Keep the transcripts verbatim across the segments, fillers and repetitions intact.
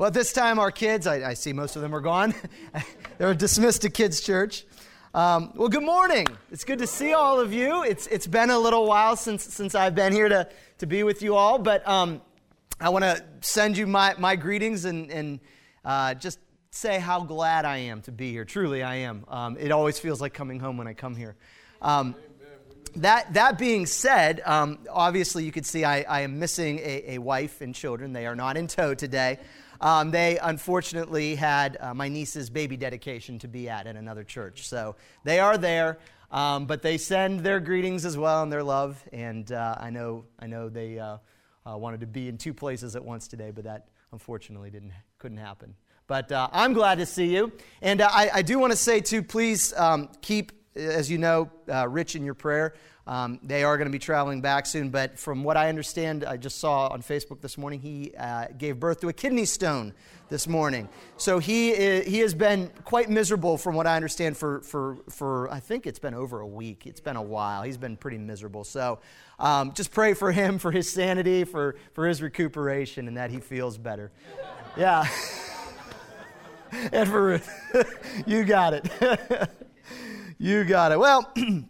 Well, at this time, our kids, I, I see most of them are gone. They're dismissed to kids' church. Um, well, good morning. It's good to see all of you. It's It's been a little while since since I've been here to, to be with you all, but um, I want to send you my, my greetings and, and uh, just say how glad I am to be here. Truly, I am. Um, it always feels like coming home when I come here. Um, that that being said, um, obviously you could see I, I am missing a, a wife and children. They are not in tow today. Um, they unfortunately had uh, my niece's baby dedication to be at at another church. So they are there, um, but they send their greetings as well and their love. And uh, I know I know they uh, uh, wanted to be in two places at once today, but that unfortunately didn't couldn't happen. But uh, I'm glad to see you. And uh, I, I do want to say, too, please um, keep, as you know, uh, Rich in your prayer. Um, they are going to be traveling back soon. But from what I understand, I just saw on Facebook this morning, he uh, gave birth to a kidney stone this morning. So he is, he has been quite miserable, from what I understand, for, for, for I think it's been over a week. It's been a while. He's been pretty miserable. So um, just pray for him, for his sanity, for, for his recuperation, and that he feels better. Yeah. And for Ruth, you got it. You got it. Well, well,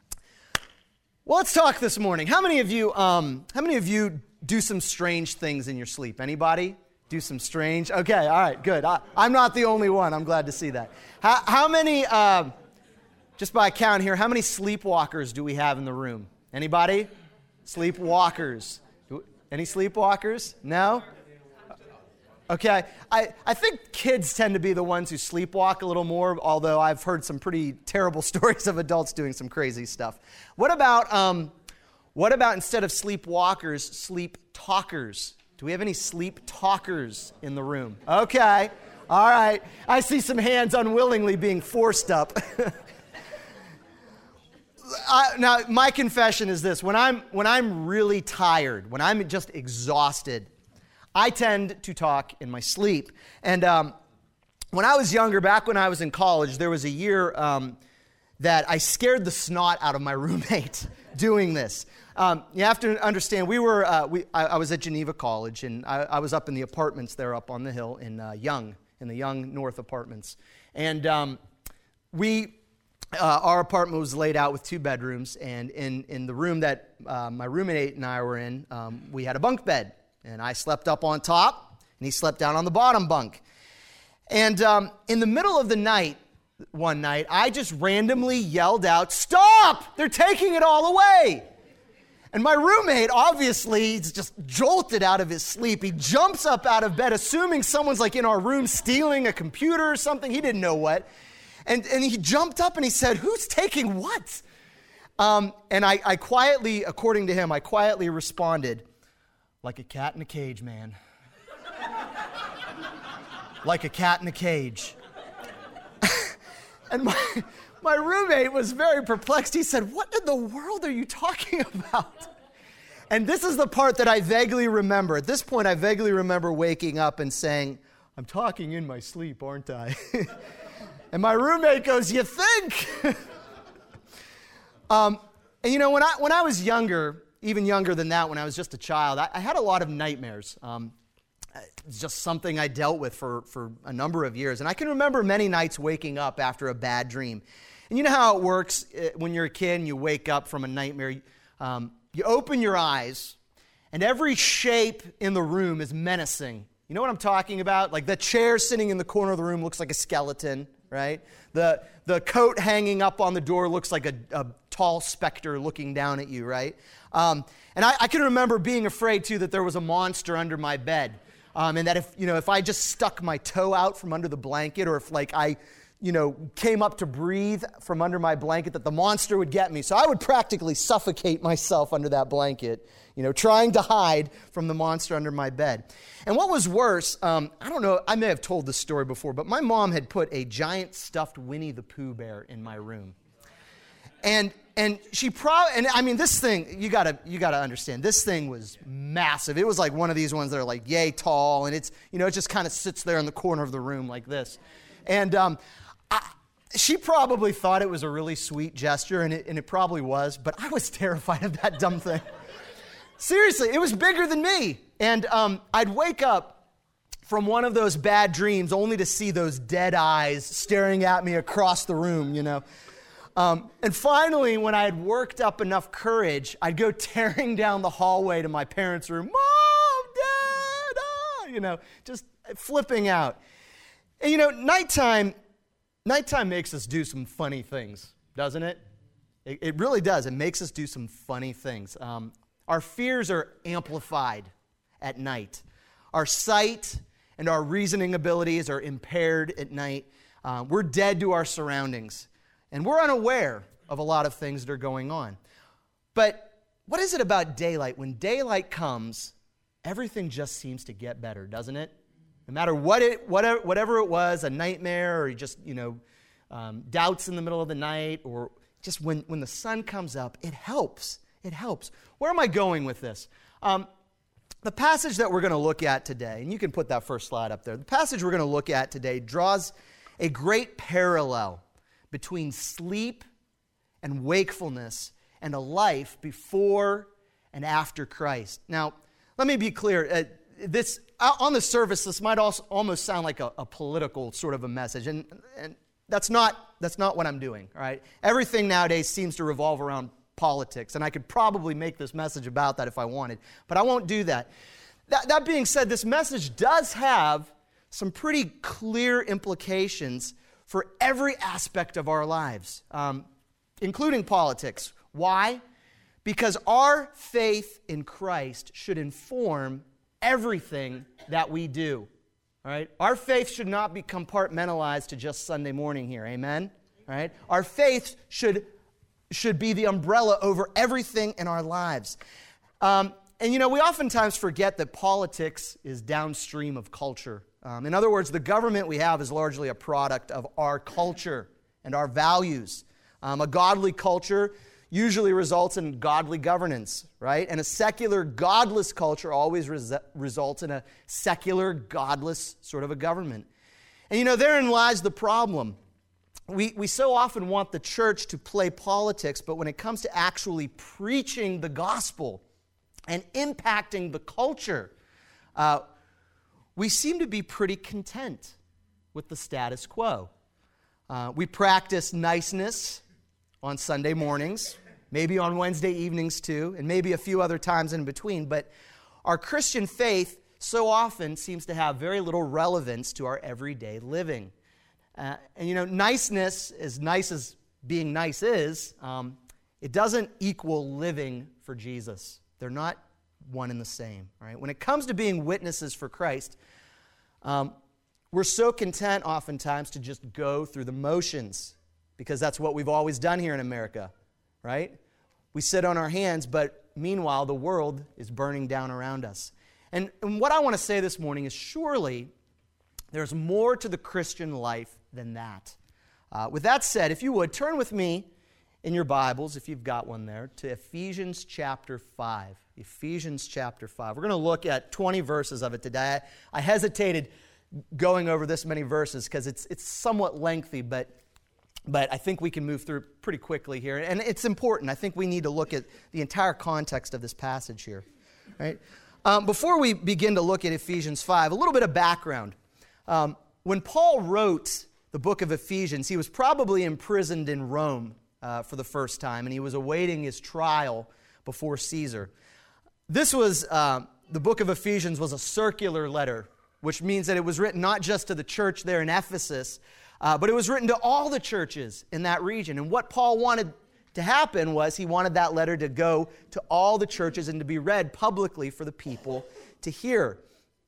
let's talk this morning. How many of you, um, how many of you do some strange things in your sleep? Anybody do some strange? Okay, all right, good. I, I'm not the only one. I'm glad to see that. How, how many, uh, just by count here, how many sleepwalkers do we have in the room? Anybody? Sleepwalkers. Do, any sleepwalkers? No? Okay, I, I think kids tend to be the ones who sleepwalk a little more, although I've heard some pretty terrible stories of adults doing some crazy stuff. What about, um, what about instead of sleepwalkers, sleep talkers? Do we have any sleep talkers in the room? Okay, all right. I see some hands unwillingly being forced up. I, now, my confession is this. When I'm, when I'm really tired, when I'm just exhausted, I tend to talk in my sleep. And um, when I was younger, back when I was in college, there was a year um, that I scared the snot out of my roommate doing this. Um, you have to understand, we were, uh, we, I, I was at Geneva College, and I, I was up in the apartments there up on the hill in uh, Young, in the Young North Apartments. And um, we, uh, our apartment was laid out with two bedrooms, and in, in the room that uh, my roommate and I were in, um, we had a bunk bed. And I slept up on top, and he slept down on the bottom bunk. And um, in the middle of the night, one night, I just randomly yelled out, "Stop! They're taking it all away!" And my roommate, obviously, he's just jolted out of his sleep. He jumps up out of bed, assuming someone's like in our room stealing a computer or something. He didn't know what. And, and he jumped up and he said, "Who's taking what?" Um, and I, I quietly, according to him, I quietly responded, "Like a cat in a cage, man. Like a cat in a cage." And my, my roommate was very perplexed. He said, "What in the world are you talking about?" And this is the part that I vaguely remember. At this point, I vaguely remember waking up and saying, "I'm talking in my sleep, aren't I?" And my roommate goes, "You think?" um, and you know, when I when I was younger, even younger than that, when I was just a child, I, I had a lot of nightmares. Um, it's just something I dealt with for, for a number of years. And I can remember many nights waking up after a bad dream. And you know how it works when you're a kid and you wake up from a nightmare. Um, you open your eyes, and every shape in the room is menacing. You know what I'm talking about? Like the chair sitting in the corner of the room looks like a skeleton, right? The, the coat hanging up on the door looks like a, a tall specter looking down at you, right? Um, and I, I can remember being afraid, too, that there was a monster under my bed. Um, and that if, you know, if I just stuck my toe out from under the blanket, or if, like, I, you know, came up to breathe from under my blanket, that the monster would get me. So I would practically suffocate myself under that blanket, you know, trying to hide from the monster under my bed. And what was worse, um, I don't know, I may have told this story before, but my mom had put a giant stuffed Winnie the Pooh bear in my room. And and she probably, and I mean, this thing, you gotta you gotta understand, this thing was massive. It was like one of these ones that are like yay tall, and it's, you know, it just kind of sits there in the corner of the room like this. And um, I, she probably thought it was a really sweet gesture, and it, and it probably was, but I was terrified of that dumb thing. Seriously, it was bigger than me. And um, I'd wake up from one of those bad dreams only to see those dead eyes staring at me across the room, you know. Um, and finally, when I had worked up enough courage, I'd go tearing down the hallway to my parents' room, Mom, Dad, ah, you know, just flipping out. And you know, nighttime, nighttime makes us do some funny things, doesn't it? It, it really does. It makes us do some funny things. Um, our fears are amplified at night. Our sight and our reasoning abilities are impaired at night. Uh, we're dead to our surroundings. And we're unaware of a lot of things that are going on. But what is it about daylight? When daylight comes, everything just seems to get better, doesn't it? No matter what it, whatever, whatever it was, a nightmare or just, you know, um, doubts in the middle of the night, or just when, when the sun comes up, it helps. It helps. Where am I going with this? Um, the passage that we're going to look at today, and you can put that first slide up there. The passage we're going to look at today draws a great parallel between sleep and wakefulness and a life before and after Christ. Now, let me be clear. Uh, this on the surface, this might also almost sound like a, a political sort of a message, and, and that's not that's not what I'm doing. All right, everything nowadays seems to revolve around politics, and I could probably make this message about that if I wanted, but I won't do that. That, that being said, this message does have some pretty clear implications for every aspect of our lives, um, including politics. Why? Because our faith in Christ should inform everything that we do. All right? Our faith should not be compartmentalized to just Sunday morning here. Amen? All right? Our faith should, should be the umbrella over everything in our lives. Um, and you know, we oftentimes forget that politics is downstream of culture. Um, in other words, the government we have is largely a product of our culture and our values. Um, a godly culture usually results in godly governance, right? And a secular, godless culture always res- results in a secular, godless sort of a government. And you know, therein lies the problem. We, we so often want the church to play politics, but when it comes to actually preaching the gospel and impacting the culture, uh, we seem to be pretty content with the status quo. Uh, we practice niceness on Sunday mornings, maybe on Wednesday evenings too, and maybe a few other times in between, but our Christian faith so often seems to have very little relevance to our everyday living. Uh, and you know, niceness, as nice as being nice is, um, it doesn't equal living for Jesus. They're not one and the same, right? When it comes to being witnesses for Christ, um, we're so content oftentimes to just go through the motions because that's what we've always done here in America, right? We sit on our hands, but meanwhile, the world is burning down around us. And, and what I want to say this morning is surely there's more to the Christian life than that. Uh, with that said, if you would, turn with me in your Bibles, if you've got one there, to Ephesians chapter five. Ephesians chapter five. We're going to look at twenty verses of it today. I, I hesitated going over this many verses because it's it's somewhat lengthy, but but I think we can move through pretty quickly here. And it's important. I think we need to look at the entire context of this passage here. Right? Um, before we begin to look at Ephesians five, a little bit of background. Um, when Paul wrote the book of Ephesians, he was probably imprisoned in Rome uh, for the first time, and he was awaiting his trial before Caesar. This was, uh, the book of Ephesians was a circular letter, which means that it was written not just to the church there in Ephesus, uh, but it was written to all the churches in that region. And what Paul wanted to happen was he wanted that letter to go to all the churches and to be read publicly for the people to hear.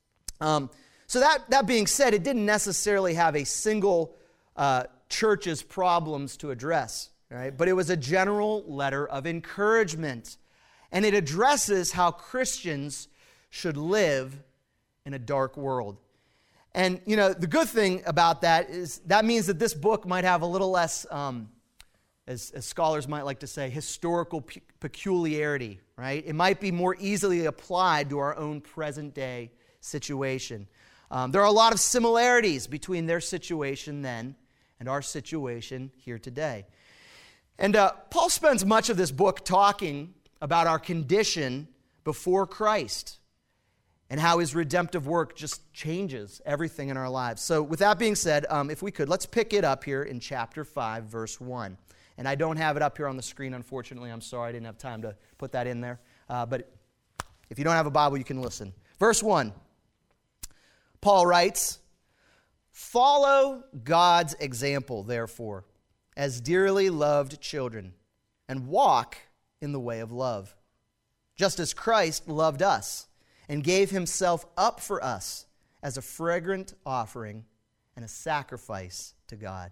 Um, so that, that being said, it didn't necessarily have a single uh, church's problems to address, right? But it was a general letter of encouragement. And it addresses how Christians should live in a dark world. And, you know, the good thing about that is that means that this book might have a little less, um, as, as scholars might like to say, historical pe- peculiarity, right? It might be more easily applied to our own present-day situation. Um, there are a lot of similarities between their situation then and our situation here today. And uh, Paul spends much of this book talking about our condition before Christ. and how his redemptive work just changes everything in our lives. So with that being said, um, if we could, let's pick it up here in chapter five, verse one. And I don't have it up here on the screen, unfortunately. I'm sorry, I didn't have time to put that in there. Uh, but if you don't have a Bible, you can listen. Verse one, Paul writes, "Follow God's example, therefore, as dearly loved children, and walk in the way of love, just as Christ loved us and gave himself up for us as a fragrant offering and a sacrifice to God."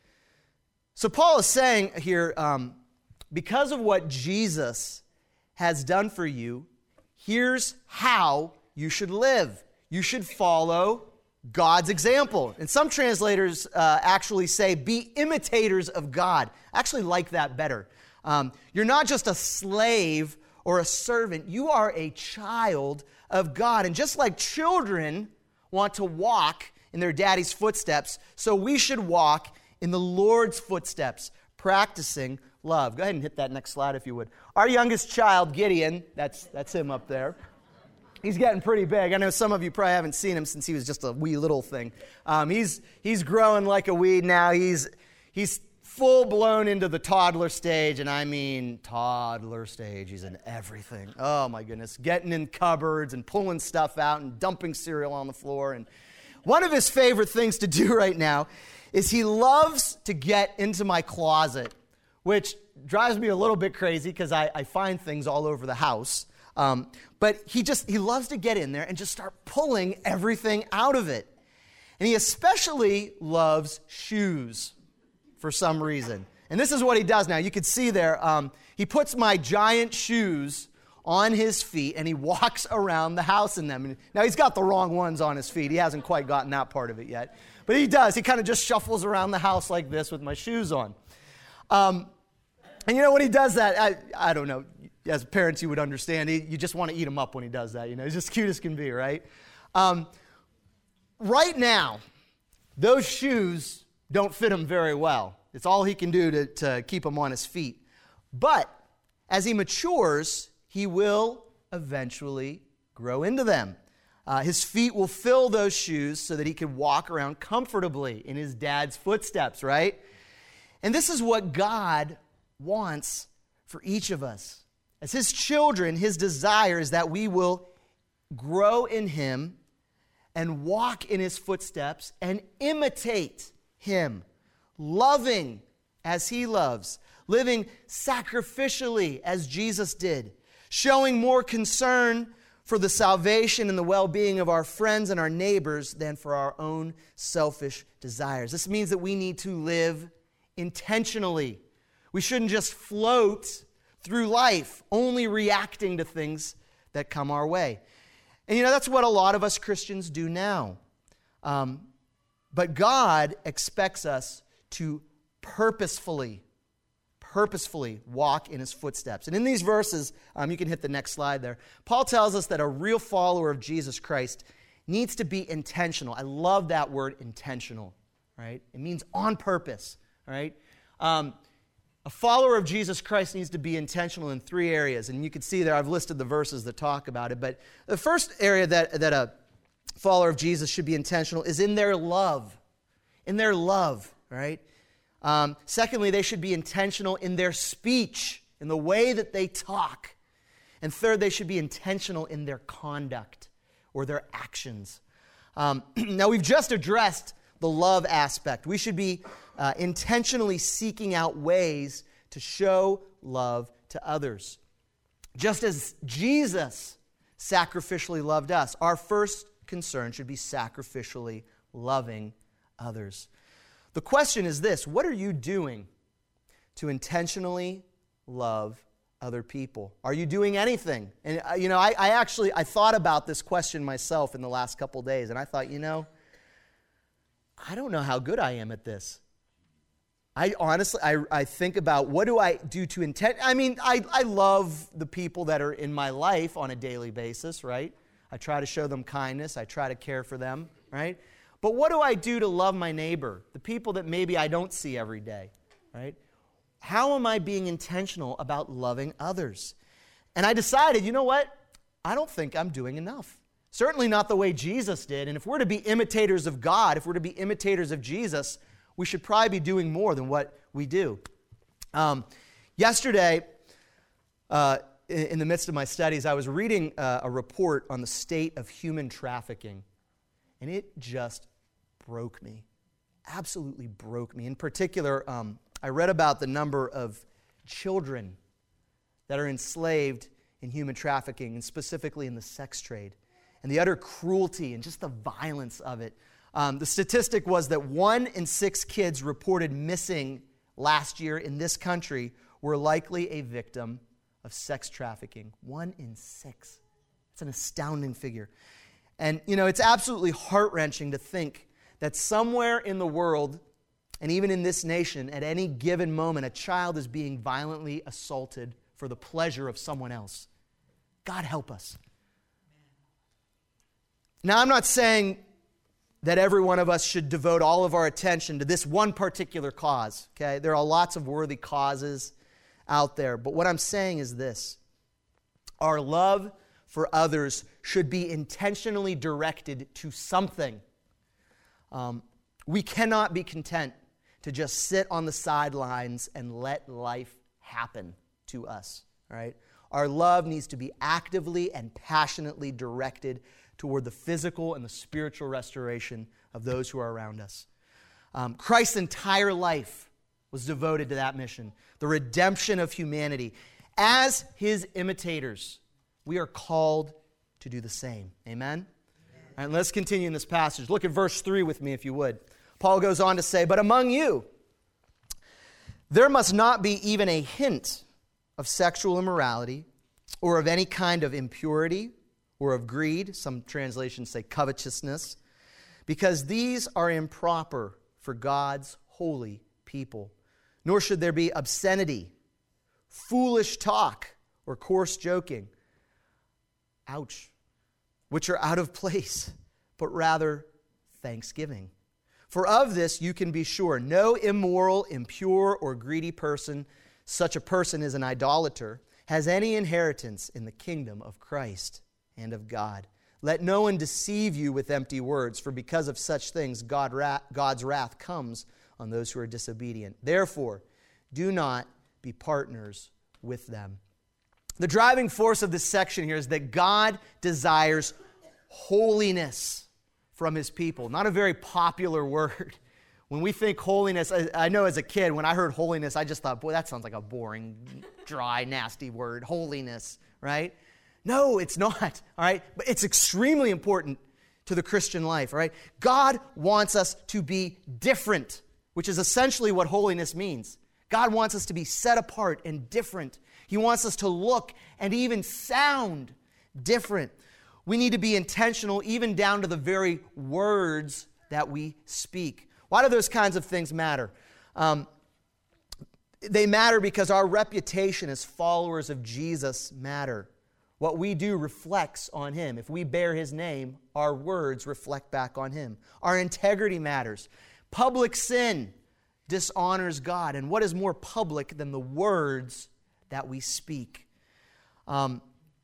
So Paul is saying here, um, because of what Jesus has done for you, here's how you should live. You should follow God's example. And some translators uh, actually say, be imitators of God. I actually like that better. Um, you're not just a slave or a servant. You are a child of God. And just like children want to walk in their daddy's footsteps, so we should walk in the Lord's footsteps, practicing love. Go ahead and hit that next slide if you would. Our youngest child, Gideon, that's, that's him up there. He's getting pretty big. I know some of you probably haven't seen him since he was just a wee little thing. Um, he's he's growing like a weed now. He's he's full blown into the toddler stage, and I mean toddler stage. He's in everything. Oh my goodness, getting in cupboards and pulling stuff out and dumping cereal on the floor. And one of his favorite things to do right now is he loves to get into my closet, which drives me a little bit crazy because I, I find things all over the house. Um, but he just, he loves to get in there and just start pulling everything out of it. And he especially loves shoes for some reason. And this is what he does now. You can see there, um, he puts my giant shoes on his feet and he walks around the house in them. Now he's got the wrong ones on his feet. He hasn't quite gotten that part of it yet. But he does. He kind of just shuffles around the house like this with my shoes on. Um, and you know, when he does that, I, I don't know, as parents you would understand, he, you just want to eat him up when he does that. You know, he's just cute as can be, right? Um, right now, those shoes don't fit him very well. It's all he can do to, to keep him on his feet. But as he matures, he will eventually grow into them. Uh, his feet will fill those shoes so that he can walk around comfortably in his dad's footsteps, right? And this is what God wants for each of us. As his children, his desire is that we will grow in him and walk in his footsteps and imitate him, loving as he loves, living sacrificially as Jesus did, showing more concern for the salvation and the well-being of our friends and our neighbors than for our own selfish desires. This means that we need to live intentionally. We shouldn't just float through life, only reacting to things that come our way. And you know, that's what a lot of us Christians do now. Um, but God expects us to purposefully, purposefully walk in his footsteps. And in these verses, um, you can hit the next slide there, Paul tells us that a real follower of Jesus Christ needs to be intentional. I love that word, intentional, right? It means on purpose, right? Um, A follower of Jesus Christ needs to be intentional in three areas. And you can see there, I've listed the verses that talk about it. But the first area that, that a follower of Jesus should be intentional is in their love. In their love, right? Um, secondly, they should be intentional in their speech, in the way that they talk. And third, they should be intentional in their conduct or their actions. Um, now, we've just addressed the love aspect. We should be uh, intentionally seeking out ways to show love to others. Just as Jesus sacrificially loved us, our first concern should be sacrificially loving others. The question is this: what are you doing to intentionally love other people? Are you doing anything? And uh, you know, I, I actually I thought about this question myself in the last couple days, and I thought, you know, I don't know how good I am at this. I honestly, I, I think about what do I do to intent. I mean, I, I love the people that are in my life on a daily basis, right? I try to show them kindness. I try to care for them, right? But what do I do to love my neighbor, the people that maybe I don't see every day, right? How am I being intentional about loving others? And I decided, you know what? I don't think I'm doing enough. Certainly not the way Jesus did. And if we're to be imitators of God, if we're to be imitators of Jesus, we should probably be doing more than what we do. Um, yesterday, uh, in, in the midst of my studies, I was reading uh, a report on the state of human trafficking, and it just broke me. Absolutely broke me. In particular, um, I read about the number of children that are enslaved in human trafficking, and specifically in the sex trade, and the utter cruelty and just the violence of it. Um, the statistic was that one in six kids reported missing last year in this country were likely a victim of sex trafficking. One in six. It's an astounding figure. And, you know, it's absolutely heart-wrenching to think that somewhere in the world, and even in this nation, at any given moment, a child is being violently assaulted for the pleasure of someone else. God help us. Now, I'm not saying that every one of us should devote all of our attention to this one particular cause, okay? There are lots of worthy causes out there, but what I'm saying is this. Our love for others should be intentionally directed to something. Um, we cannot be content to just sit on the sidelines and let life happen to us, all right? Our love needs to be actively and passionately directed toward the physical and the spiritual restoration of those who are around us. Um, Christ's entire life was devoted to that mission, the redemption of humanity. As his imitators, we are called to do the same. Amen? All right, let's continue in this passage. Look at verse three with me, if you would. Paul goes on to say, "But among you, there must not be even a hint of sexual immorality or of any kind of impurity or of greed," some translations say covetousness, "because these are improper for God's holy people. Nor should there be obscenity, foolish talk, or coarse joking," ouch, "which are out of place, but rather thanksgiving. For of this you can be sure, no immoral, impure, or greedy person, such a person is an idolater, has any inheritance in the kingdom of Christ and of God. Let no one deceive you with empty words, for because of such things God ra- God's wrath comes on those who are disobedient. Therefore, do not be partners with them." The driving force of this section here is that God desires holiness from his people. Not a very popular word. When we think holiness, I, I know as a kid, when I heard holiness, I just thought, boy, that sounds like a boring, dry, nasty word, holiness, right? No, it's not, all right? But it's extremely important to the Christian life, all right? God wants us to be different, which is essentially what holiness means. God wants us to be set apart and different. He wants us to look and even sound different. We need to be intentional even down to the very words that we speak. Why do those kinds of things matter? Um, they matter because our reputation as followers of Jesus matter. What we do reflects on him. If we bear his name, our words reflect back on him. Our integrity matters. Public sin dishonors God. And what is more public than the words that we speak? Um,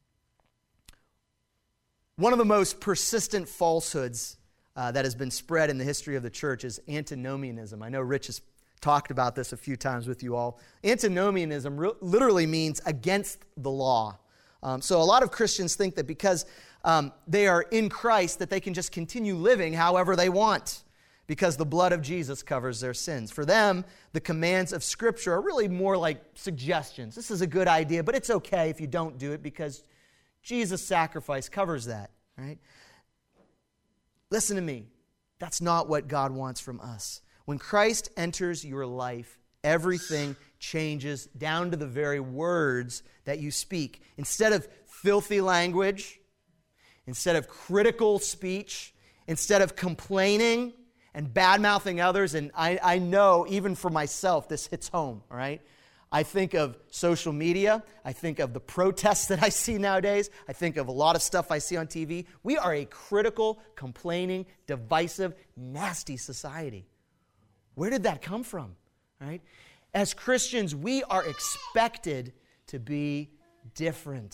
one of the most persistent falsehoods uh, that has been spread in the history of the church is antinomianism. I know Rich has talked about this a few times with you all. Antinomianism re- literally means against the law. Um, so a lot of Christians think that because um, they are in Christ that they can just continue living however they want because the blood of Jesus covers their sins. For them, the commands of Scripture are really more like suggestions. This is a good idea, but it's okay if you don't do it because Jesus' sacrifice covers that, right? Listen to me. That's not what God wants from us. When Christ enters your life, everything changes down to the very words that you speak. Instead of filthy language, instead of critical speech, instead of complaining and bad-mouthing others, and I, I know even for myself this hits home, all right? I think of social media. I think of the protests that I see nowadays. I think of a lot of stuff I see on T V. We are a critical, complaining, divisive, nasty society. Where did that come from? All right? As Christians, we are expected to be different.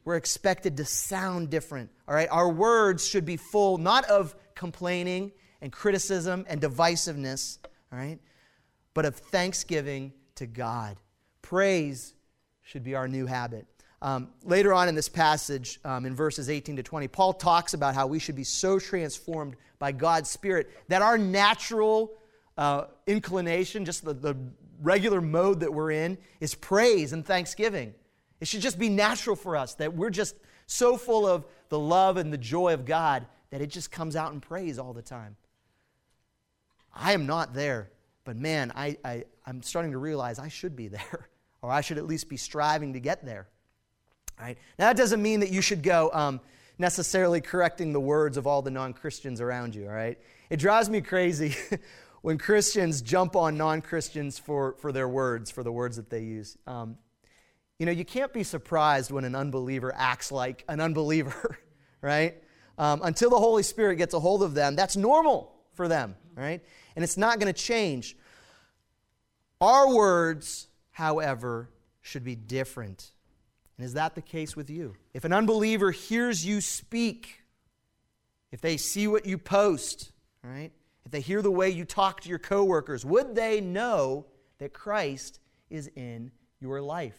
we're expected to sound different. All right, our words should be full not of complaining and criticism and divisiveness, all right, but of thanksgiving to God. Praise should be our new habit. Um, later on in this passage, um, in verses eighteen to twenty, Paul talks about how we should be so transformed by God's Spirit that our natural uh, inclination, just the, the regular mode that we're in, is praise and thanksgiving. It should just be natural for us that we're just so full of the love and the joy of God that it just comes out in praise all the time. I am not there, but man, I, I, I'm starting to realize I should be there, or I should at least be striving to get there. All right? Now, that doesn't mean that you should go um, necessarily correcting the words of all the non-Christians around you, all right? It drives me crazy when Christians jump on non-Christians for, for their words, for the words that they use. Um, you know, you can't be surprised when an unbeliever acts like an unbeliever, right? Um, until the Holy Spirit gets a hold of them, that's normal for them, right? And it's not going to change. Our words, however, should be different. And is that the case with you? If an unbeliever hears you speak, if they see what you post, right? If they hear the way you talk to your coworkers, would they know that Christ is in your life?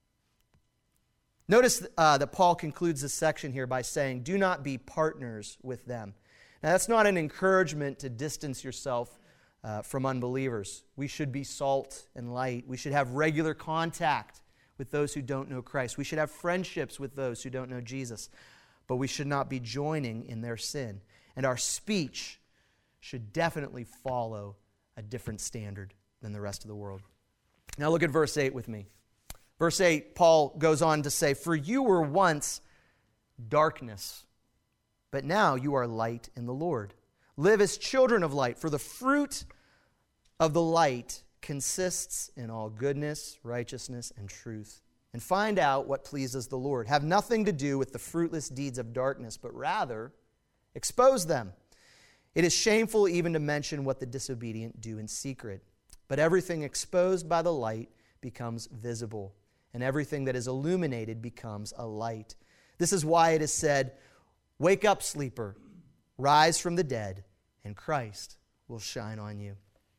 Notice uh, that Paul concludes this section here by saying, do not be partners with them. Now, that's not an encouragement to distance yourself uh, from unbelievers. We should be salt and light. We should have regular contact with those who don't know Christ. We should have friendships with those who don't know Jesus. But we should not be joining in their sin. And our speech should definitely follow a different standard than the rest of the world. Now look at verse eight with me. Verse eight, Paul goes on to say, for you were once darkness, but now you are light in the Lord. Live as children of light, for the fruit of the light consists in all goodness, righteousness, and truth. And find out what pleases the Lord. Have nothing to do with the fruitless deeds of darkness, but rather expose them. It is shameful even to mention what the disobedient do in secret. But everything exposed by the light becomes visible, and everything that is illuminated becomes a light. This is why it is said, wake up, sleeper, rise from the dead, and Christ will shine on you.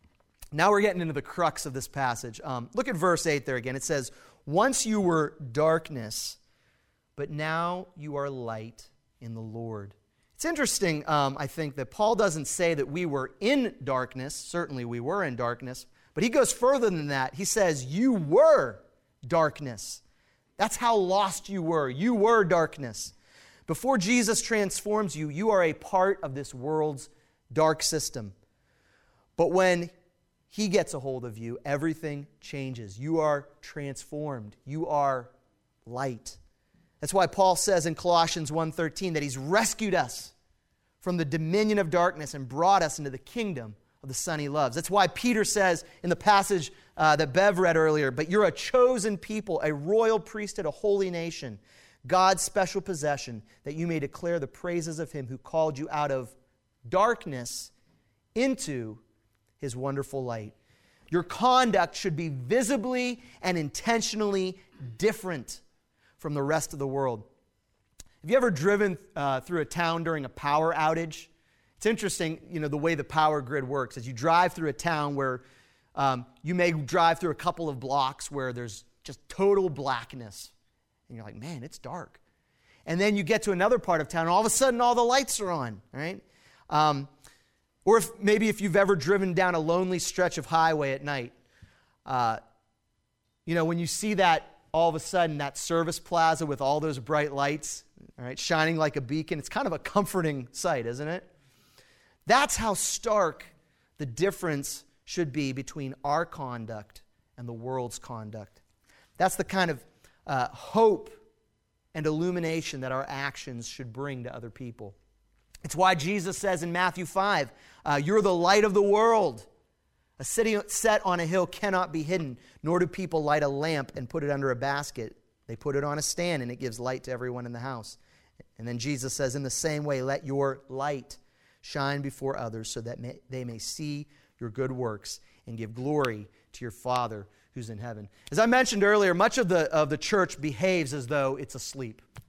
Now we're getting into the crux of this passage. Um, look at verse eight there again. It says, once you were darkness, but now you are light in the Lord. It's interesting, um, I think, that Paul doesn't say that we were in darkness. Certainly we were in darkness. But he goes further than that. He says, you were darkness. That's how lost you were. You were darkness. Before Jesus transforms you, you are a part of this world's dark system. But when He gets a hold of you, everything changes. You are transformed. You are light. That's why Paul says in Colossians one thirteen that He's rescued us from the dominion of darkness and brought us into the kingdom of the Son He loves. That's why Peter says in the passage uh, that Bev read earlier, but you're a chosen people, a royal priesthood, a holy nation, God's special possession, that you may declare the praises of Him who called you out of darkness into His wonderful light. Your conduct should be visibly and intentionally different from the rest of the world. Have you ever driven uh, through a town during a power outage? It's interesting, you know, the way the power grid works. As you drive through a town where um, you may drive through a couple of blocks where there's just total blackness. And you're like, man, it's dark. And then you get to another part of town, and all of a sudden all the lights are on, right? Um, or if maybe if you've ever driven down a lonely stretch of highway at night, uh, you know, when you see that, all of a sudden, that service plaza with all those bright lights, all right, shining like a beacon, it's kind of a comforting sight, isn't it? That's how stark the difference should be between our conduct and the world's conduct. That's the kind of uh, hope and illumination that our actions should bring to other people. It's why Jesus says in Matthew five, uh, you're the light of the world. A city set on a hill cannot be hidden, nor do people light a lamp and put it under a basket. They put it on a stand, and it gives light to everyone in the house. And then Jesus says, in the same way, let your light shine before others so that may, they may see your good works and give glory to your Father who's in heaven. As I mentioned earlier, much of the, of the church behaves as though it's asleep.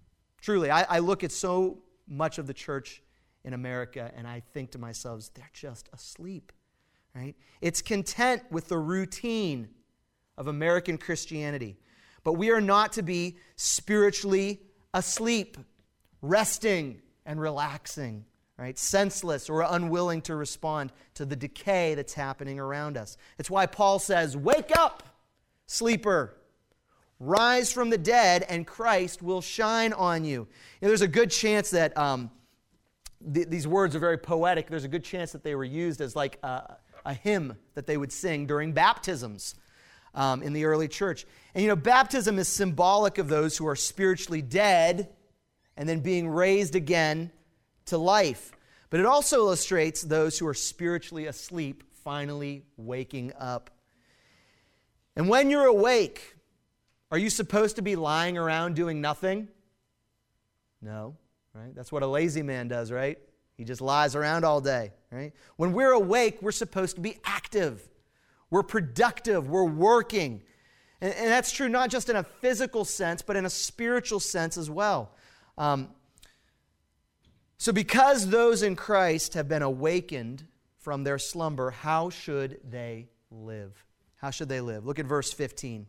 Truly, I, I look at so much of the church in America and I think to myself, they're just asleep, right? It's content with the routine of American Christianity. But we are not to be spiritually asleep, resting and relaxing, right? Senseless or unwilling to respond to the decay that's happening around us. It's why Paul says, wake up, sleeper. Rise from the dead, and Christ will shine on you. You know, there's a good chance that um, th- these words are very poetic. There's a good chance that they were used as like a, a hymn that they would sing during baptisms um, in the early church. And you know, baptism is symbolic of those who are spiritually dead and then being raised again to life. But it also illustrates those who are spiritually asleep finally waking up. And when you're awake, are you supposed to be lying around doing nothing? No, right? That's what a lazy man does, right? He just lies around all day, right? When we're awake, we're supposed to be active. We're productive. We're working. And, and that's true not just in a physical sense, but in a spiritual sense as well. Um, so because those in Christ have been awakened from their slumber, how should they live? How should they live? Look at verse fifteen.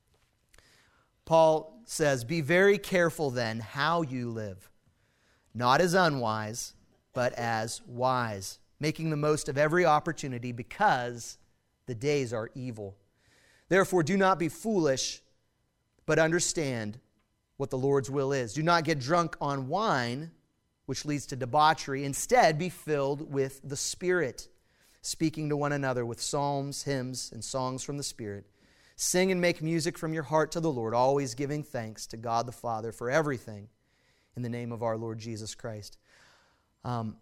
Paul says, be very careful then how you live, not as unwise, but as wise, making the most of every opportunity because the days are evil. Therefore, do not be foolish, but understand what the Lord's will is. Do not get drunk on wine, which leads to debauchery. Instead, be filled with the Spirit, speaking to one another with psalms, hymns, and songs from the Spirit. Sing and make music from your heart to the Lord, always giving thanks to God the Father for everything in the name of our Lord Jesus Christ. Um,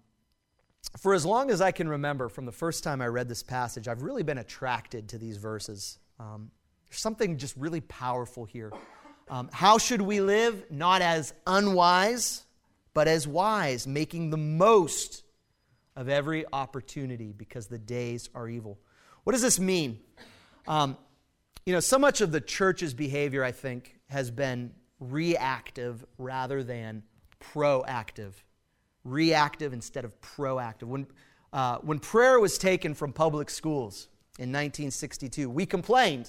for as long as I can remember from the first time I read this passage, I've really been attracted to these verses. Um, there's something just really powerful here. Um, how should we live? Not as unwise, but as wise, making the most of every opportunity because the days are evil. What does this mean? Um, You know, so much of the church's behavior, I think, has been reactive rather than proactive. Reactive instead of proactive. When, uh, when prayer was taken from public schools in nineteen sixty-two, we complained.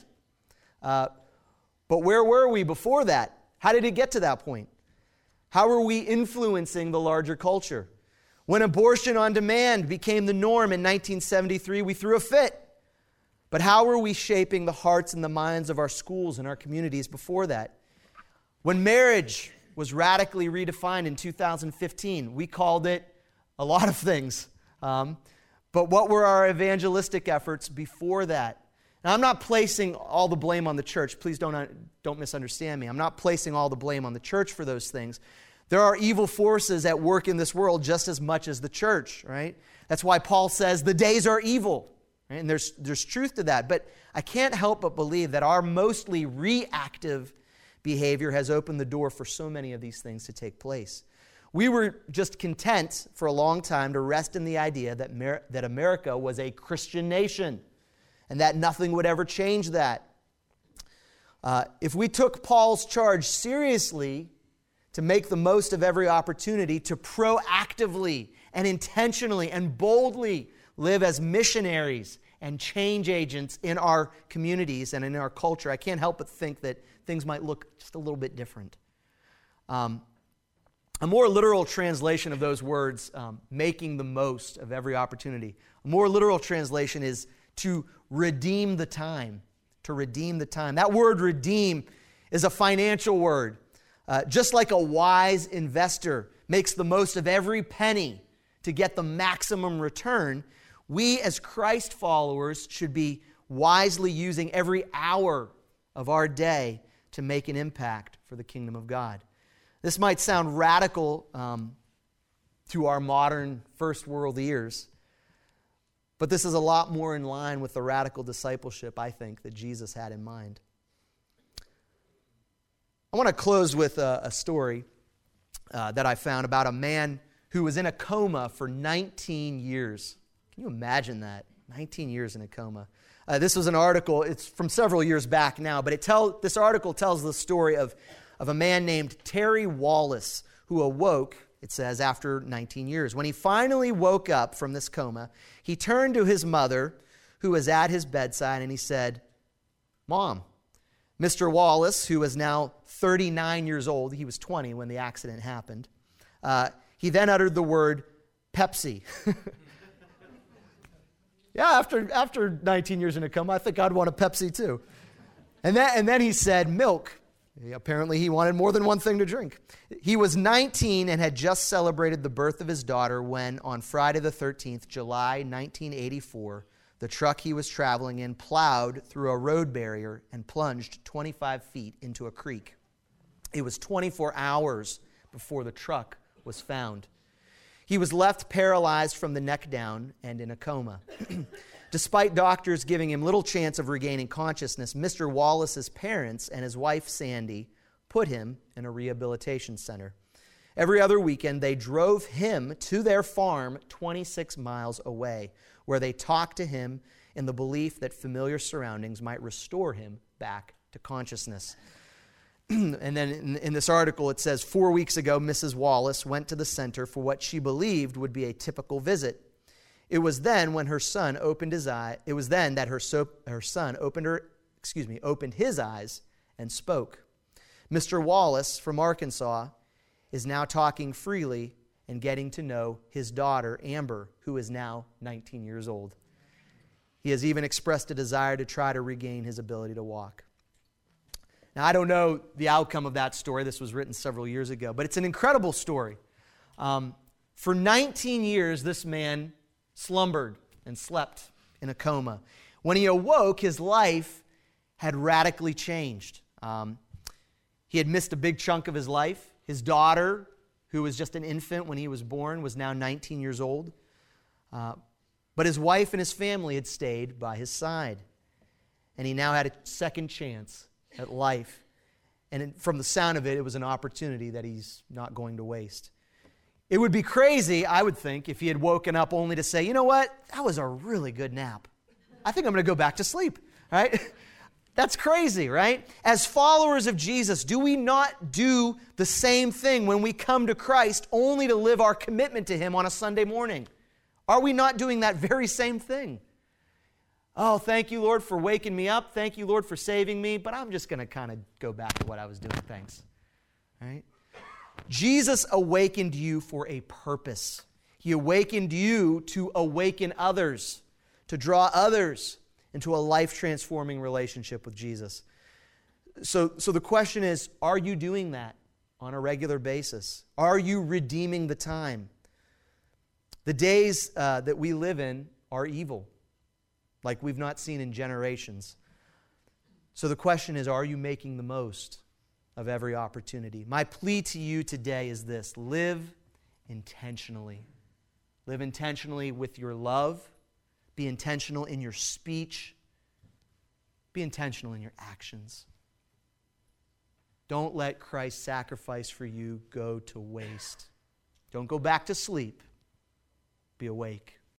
Uh, but where were we before that? How did it get to that point? How were we influencing the larger culture? When abortion on demand became the norm in nineteen seventy-three, we threw a fit. But how were we shaping the hearts and the minds of our schools and our communities before that? When marriage was radically redefined in two thousand fifteen, we called it a lot of things. Um, but what were our evangelistic efforts before that? Now, I'm not placing all the blame on the church. Please don't, don't misunderstand me. I'm not placing all the blame on the church for those things. There are evil forces at work in this world just as much as the church, right? That's why Paul says the days are evil. Right? And there's, there's truth to that. But I can't help but believe that our mostly reactive behavior has opened the door for so many of these things to take place. We were just content for a long time to rest in the idea that, Mer- that America was a Christian nation and that nothing would ever change that. Uh, if we took Paul's charge seriously to make the most of every opportunity to proactively and intentionally and boldly live as missionaries and change agents in our communities and in our culture, I can't help but think that things might look just a little bit different. Um, a more literal translation of those words, um, making the most of every opportunity, a more literal translation is to redeem the time, to redeem the time. That word redeem is a financial word. Uh, just like a wise investor makes the most of every penny to get the maximum return, we as Christ followers should be wisely using every hour of our day to make an impact for the kingdom of God. This might sound radical um, to our modern first world ears, but this is a lot more in line with the radical discipleship, I think, that Jesus had in mind. I want to close with a, a story uh, that I found about a man who was in a coma for nineteen years. Can you imagine that? nineteen years in a coma. Uh, this was an article, it's from several years back now, but it tell, this article tells the story of, of a man named Terry Wallace, who awoke, it says, after nineteen years. When he finally woke up from this coma, he turned to his mother, who was at his bedside, and he said, "Mom." Mister Wallace, who was now thirty-nine years old, he was twenty when the accident happened, uh, he then uttered the word Pepsi. Yeah, after, after nineteen years in a coma, I think I'd want a Pepsi too. And then, and then he said milk. Apparently he wanted more than one thing to drink. He was nineteen and had just celebrated the birth of his daughter when, on Friday the thirteenth, July nineteen eighty-four, the truck he was traveling in plowed through a road barrier and plunged twenty-five feet into a creek. It was twenty-four hours before the truck was found. He was left paralyzed from the neck down and in a coma. Despite doctors giving him little chance of regaining consciousness, Mister Wallace's parents and his wife, Sandy, put him in a rehabilitation center. Every other weekend, they drove him to their farm twenty-six miles away, where they talked to him in the belief that familiar surroundings might restore him back to consciousness. And then in, in this article, it says, four weeks ago, Missus Wallace went to the center for what she believed would be a typical visit. It was then when her son opened his eye. It was then that her so, her son opened her, excuse me, opened his eyes and spoke. Mister Wallace from Arkansas is now talking freely and getting to know his daughter Amber, who is now nineteen years old. He has even expressed a desire to try to regain his ability to walk. Now, I don't know the outcome of that story. This was written several years ago, but it's an incredible story. Um, for nineteen years, this man slumbered and slept in a coma. When he awoke, his life had radically changed. Um, he had missed a big chunk of his life. His daughter, who was just an infant when he was born, was now nineteen years old. Uh, but his wife and his family had stayed by his side. And he now had a second chance at life. And from the sound of it, it was an opportunity that he's not going to waste. It would be crazy, I would think, if he had woken up only to say, you know what, that was a really good nap. I think I'm going to go back to sleep, right? That's crazy, right? As followers of Jesus, do we not do the same thing when we come to Christ only to live our commitment to Him on a Sunday morning? Are we not doing that very same thing? Oh, thank you, Lord, for waking me up. Thank you, Lord, for saving me. But I'm just going to kind of go back to what I was doing. Thanks. Right? Jesus awakened you for a purpose. He awakened you to awaken others, to draw others into a life-transforming relationship with Jesus. So, so the question is, are you doing that on a regular basis? Are you redeeming the time? The days uh, that we live in are evil, like we've not seen in generations. So the question is, are you making the most of every opportunity? My plea to you today is this: live intentionally. Live intentionally with your love. Be intentional in your speech. Be intentional in your actions. Don't let Christ's sacrifice for you go to waste. Don't go back to sleep. Be awake.